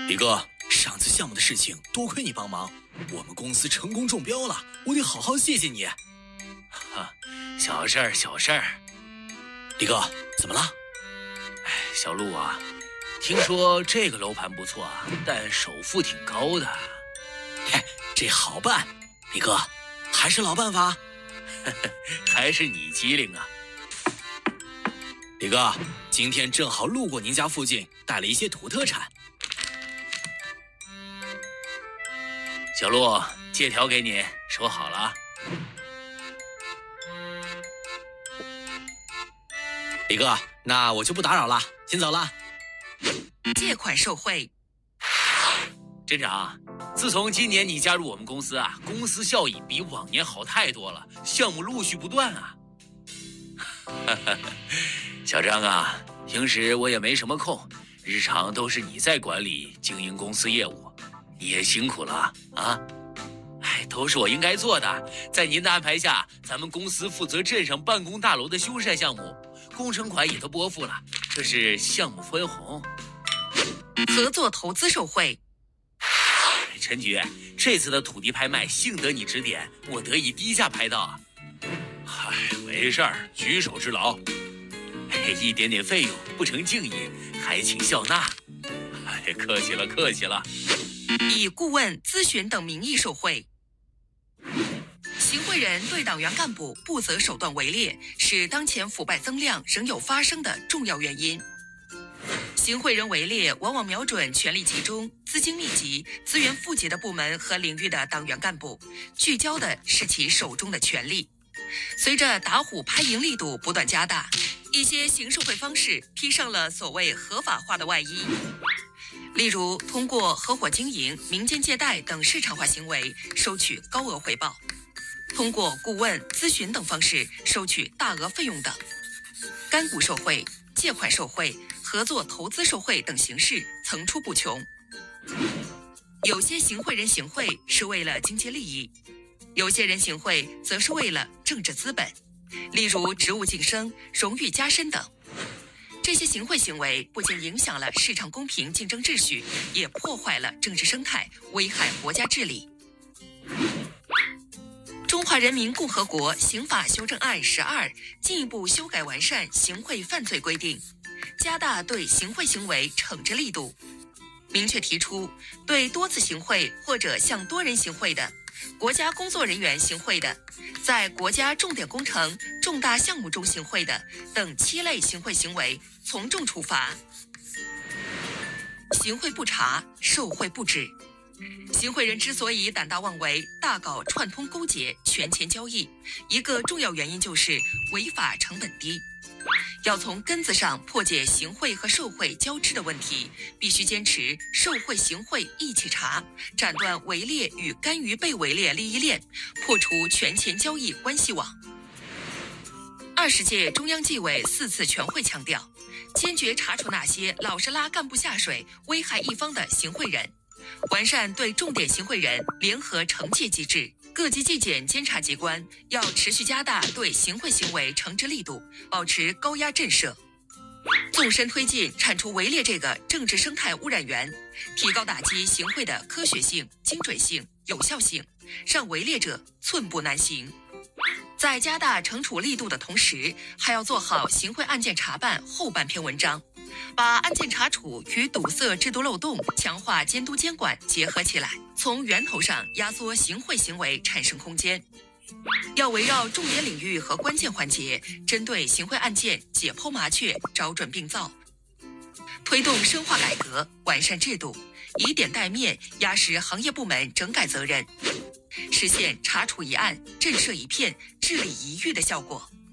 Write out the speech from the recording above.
李哥，上次项目的事情多亏你帮忙，我们公司成功中标了，我得好好谢谢你。 哈，小事儿，小事儿。 李哥，怎么了？ 哎，小陆啊，听说这个楼盘不错啊，但首付挺高的。 嘿，这好办。李哥，还是老办法。 还是你机灵啊。 李哥，今天正好路过您家附近，带了一些土特产。 小陆，借条给你，收好了啊。 李哥，那我就不打扰了，先走了。 借款受贿。 镇长，自从今年你加入我们公司啊，公司效益比往年好太多了，项目陆续不断啊。小张啊，平时我也没什么空，日常都是你在管理经营公司业务，你也辛苦了啊。哎，都是我应该做的。在您的安排下，咱们公司负责镇上办公大楼的修缮项目，工程款也都拨付了，这是项目分红。 合作投资受贿。 陈局，这次的土地拍卖幸得你指点，我得以低价拍到。 嗨，没事儿，举手之劳。 一点点费用不成敬意，还请笑纳。 哎，客气了，客气了。 以顾问、咨询等名义受贿。行贿人对党员干部不择手段围猎，是当前腐败增量仍有发生的重要原因。行贿人围猎往往瞄准权力集中、资金密集、资源富集的部门和领域的党员干部，聚焦的是其手中的权力。随着打虎拍蝇力度不断加大，一些行受贿方式披上了所谓合法化的外衣。例如，通过合伙经营、民间借贷等市场化行为收取高额回报，通过顾问、咨询等方式收取大额费用等。干股受贿、借款受贿、合作投资受贿等形式层出不穷。有些行贿人行贿是为了经济利益，有些人行贿则是为了政治资本，例如职务晋升、荣誉加身等。这些行贿行为不仅影响了市场公平竞争秩序，也破坏了政治生态，危害国家治理。中华人民共和国刑法修正案12进一步修改完善行贿犯罪规定，加大对行贿行为惩治力度，明确提出对多次行贿或者向多人行贿的、国家工作人员行贿的、在国家重点工程、重大项目中行贿的等7类行贿行为从重处罚。行贿不查，受贿不止。行贿人之所以胆大妄为，大搞串通勾结、权钱交易，一个重要原因就是违法成本低。要从根子上破解行贿和受贿交织的问题，必须坚持受贿行贿一起查，斩断围猎与干预被围猎利益链，破除权钱交易关系网。20届中央纪委4次全会强调，坚决查处那些老是拉干部下水、危害一方的行贿人，完善对重点行贿人联合惩戒机制。各级纪检监察机关要持续加大对行贿行为惩治力度，保持高压震慑，纵深推进铲除围猎这个政治生态污染源，提高打击行贿的科学性、精准性、有效性，让围猎者寸步难行。在加大惩处力度的同时，还要做好行贿案件查办后半篇文章，把案件查处与堵塞制度漏洞、强化监督监管结合起来，从源头上压缩行贿行为产生空间。要围绕重点领域和关键环节，针对行贿案件解剖麻雀，找准并造，推动深化改革，完善制度，以点带面，压实行业部门整改责任，实现查处一案、震慑一片、治理一域的效果。